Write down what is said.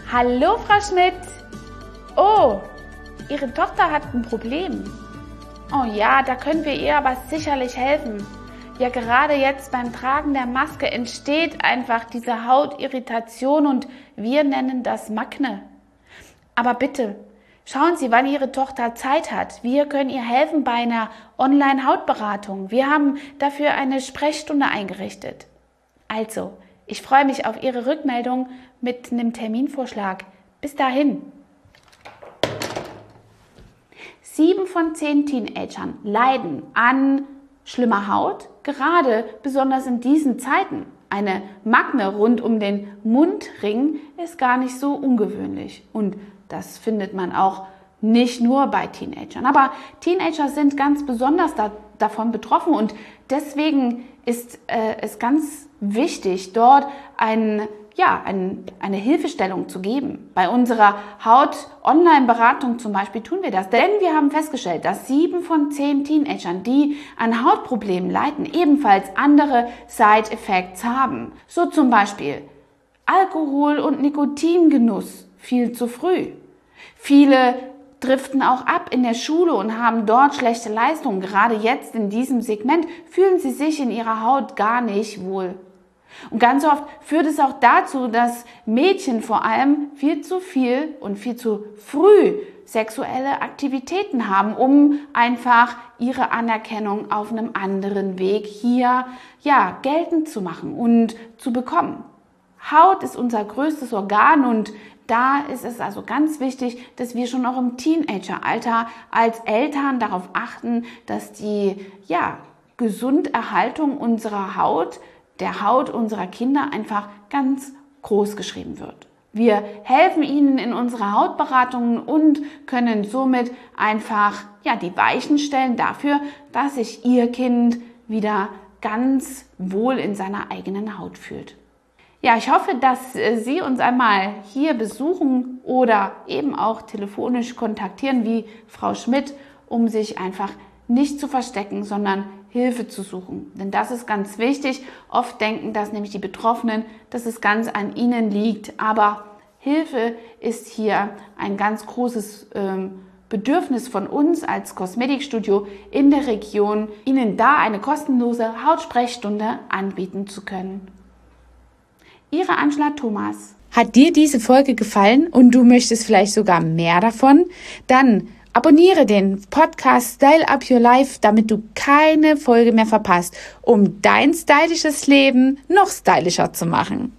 Hallo, Frau Schmidt. Oh, Ihre Tochter hat ein Problem. Oh ja, da können wir ihr aber sicherlich helfen. Ja, gerade jetzt beim Tragen der Maske entsteht einfach diese Hautirritation und wir nennen das Makne. Aber bitte, schauen Sie, wann Ihre Tochter Zeit hat. Wir können ihr helfen bei einer Online-Hautberatung. Wir haben dafür eine Sprechstunde eingerichtet. Also, ich freue mich auf Ihre Rückmeldung mit einem Terminvorschlag. Bis dahin. 7 von 10 Teenagern leiden an schlimmer Haut, gerade besonders in diesen Zeiten. Eine Makne rund um den Mundring ist gar nicht so ungewöhnlich. Und das findet man auch nicht nur bei Teenagern. Aber Teenager sind ganz besonders davon betroffen und deswegen ist es ganz wichtig, dort eine Hilfestellung zu geben. Bei unserer Haut-Online-Beratung zum Beispiel tun wir das, denn wir haben festgestellt, dass 7 von 10 Teenagern, die an Hautproblemen leiden, ebenfalls andere Side-Effects haben. So zum Beispiel Alkohol- und Nikotingenuss viel zu früh. Viele driften auch ab in der Schule und haben dort schlechte Leistungen. Gerade jetzt in diesem Segment fühlen sie sich in ihrer Haut gar nicht wohl. Und ganz oft führt es auch dazu, dass Mädchen vor allem viel zu viel und viel zu früh sexuelle Aktivitäten haben, um einfach ihre Anerkennung auf einem anderen Weg hier geltend zu machen und zu bekommen. Haut ist unser größtes Organ und da ist es also ganz wichtig, dass wir schon auch im Teenageralter als Eltern darauf achten, dass die Gesunderhaltung unserer Haut, der Haut unserer Kinder einfach ganz groß geschrieben wird. Wir helfen ihnen in unserer Hautberatungen und können somit einfach die Weichen stellen dafür, dass sich ihr Kind wieder ganz wohl in seiner eigenen Haut fühlt. Ja, ich hoffe, dass Sie uns einmal hier besuchen oder eben auch telefonisch kontaktieren wie Frau Schmidt, um sich einfach nicht zu verstecken, sondern Hilfe zu suchen. Denn das ist ganz wichtig. Oft denken das nämlich die Betroffenen, dass es ganz an ihnen liegt. Aber Hilfe ist hier ein ganz großes Bedürfnis von uns als Kosmetikstudio in der Region, Ihnen da eine kostenlose Hautsprechstunde anbieten zu können. Ihre Angela Thomas. Hat dir diese Folge gefallen und du möchtest vielleicht sogar mehr davon? Dann abonniere den Podcast Style Up Your Life, damit du keine Folge mehr verpasst, um dein stylisches Leben noch stylischer zu machen.